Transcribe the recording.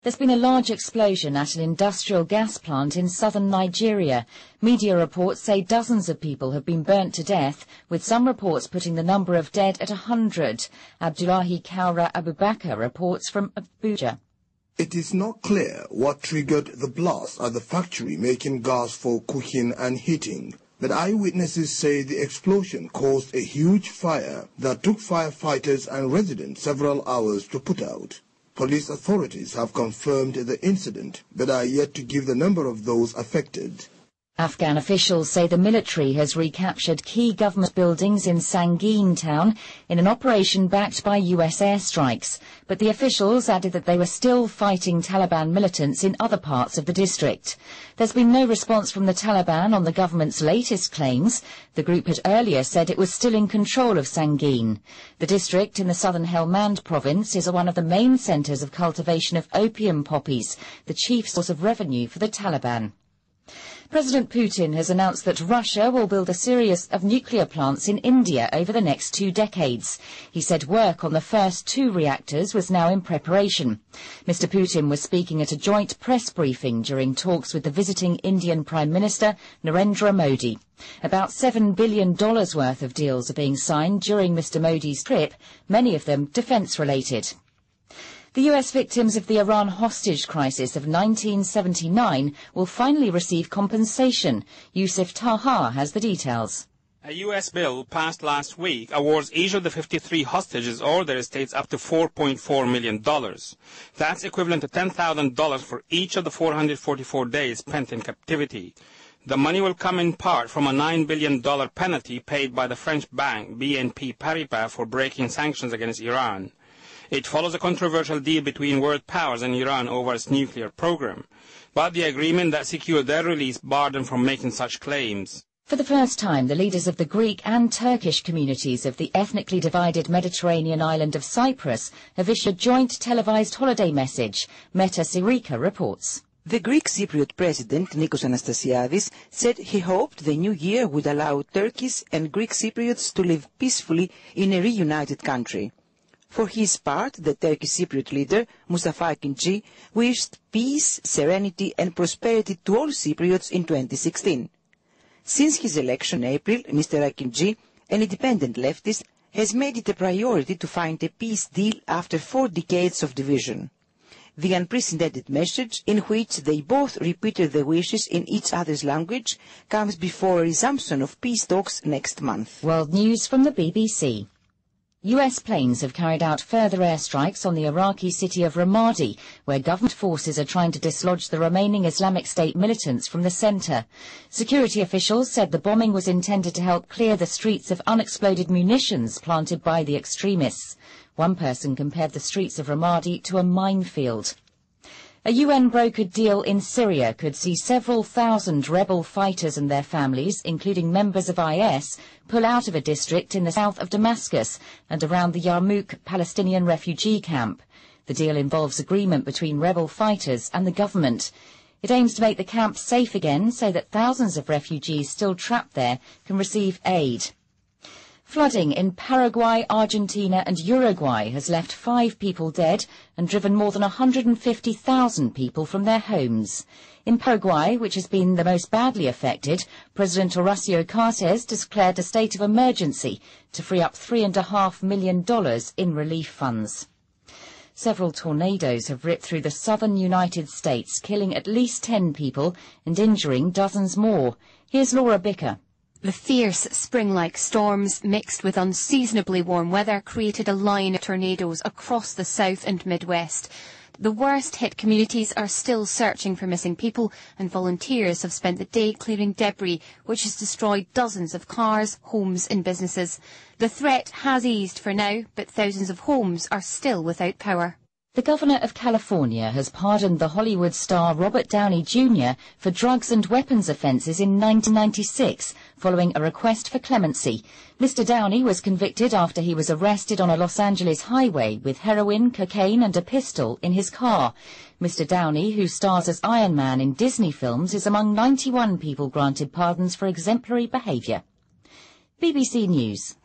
There's been a large explosion at an industrial gas plant in southern Nigeria. Media reports say dozens of people have been burnt to death, with some reports putting the number of dead at 100. Abdullahi Kaura Abubakar reports from Abuja. It is not clear what triggered the blast at the factory making gas for cooking and heating, but eyewitnesses say the explosion caused a huge fire that took firefighters and residents several hours to put out. Police authorities have confirmed the incident, but are yet to give the number of those affected. Afghan officials say the military has recaptured key government buildings in Sangin town in an operation backed by US airstrikes, but the officials added that they were still fighting Taliban militants in other parts of the district. There's been no response from the Taliban on the government's latest claims. The group had earlier said it was still in control of Sangin. The district in the southern Helmand province is one of the main centres of cultivation of opium poppies, the chief source of revenue for the Taliban. President Putin has announced that Russia will build a series of nuclear plants in India over the next 2 decades. He said work on the first 2 reactors was now in preparation. Mr. Putin was speaking at a joint press briefing during talks with the visiting Indian Prime Minister Narendra Modi. About $7 billion worth of deals are being signed during Mr. Modi's trip, many of them defence-related. The US victims of the Iran hostage crisis of 1979 will finally receive compensation. Yusuf Taha has the details. A U.S. bill passed last week awards each of the 53 hostages or their estates up to $4.4 million. That's equivalent to $10,000 for each of the 444 days spent in captivity. The money will come in part from a $9 billion penalty paid by the French bank BNP Paribas for breaking sanctions against Iran. It follows a controversial deal between world powers and Iran over its nuclear program, but the agreement that secured their release barred them from making such claims. For the first time, the leaders of the Greek and Turkish communities of the ethnically divided Mediterranean island of Cyprus have issued a joint televised holiday message. Meta Sirika reports. The Greek Cypriot President, Nikos Anastasiadis, said he hoped the new year would allow Turkish and Greek Cypriots to live peacefully in a reunited country. For his part, the Turkish Cypriot leader, Mustafa Akinci, wished peace, serenity and prosperity to all Cypriots in 2016. Since his election in April, Mr. Akinci, an independent leftist, has made it a priority to find a peace deal after 4 decades of division. The unprecedented message, in which they both repeated their wishes in each other's language, comes before a resumption of peace talks next month. World News from the BBC. US planes have carried out further airstrikes on the Iraqi city of Ramadi, where government forces are trying to dislodge the remaining Islamic State militants from the centre. Security officials said the bombing was intended to help clear the streets of unexploded munitions planted by the extremists. One person compared the streets of Ramadi to a minefield. A UN-brokered deal in Syria could see several thousand rebel fighters and their families, including members of IS, pull out of a district in the south of Damascus and around the Yarmouk Palestinian refugee camp. The deal involves agreement between rebel fighters and the government. It aims to make the camp safe again so that thousands of refugees still trapped there can receive aid. Flooding in Paraguay, Argentina and Uruguay has left 5 people dead and driven more than 150,000 people from their homes. In Paraguay, which has been the most badly affected, President Horacio Cartes declared a state of emergency to free up $3.5 million in relief funds. Several tornadoes have ripped through the southern United States, killing at least 10 people and injuring dozens more. Here's Laura Bicker. The fierce spring-like storms mixed with unseasonably warm weather created a line of tornadoes across the south and Midwest. The worst-hit communities are still searching for missing people, and volunteers have spent the day clearing debris, which has destroyed dozens of cars, homes and businesses. The threat has eased for now, but thousands of homes are still without power. The Governor of California has pardoned the Hollywood star Robert Downey Jr. for drugs and weapons offences in 1996, following a request for clemency. Mr. Downey was convicted after he was arrested on a Los Angeles highway with heroin, cocaine and a pistol in his car. Mr. Downey, who stars as Iron Man in Disney films, is among 91 people granted pardons for exemplary behaviour. BBC News.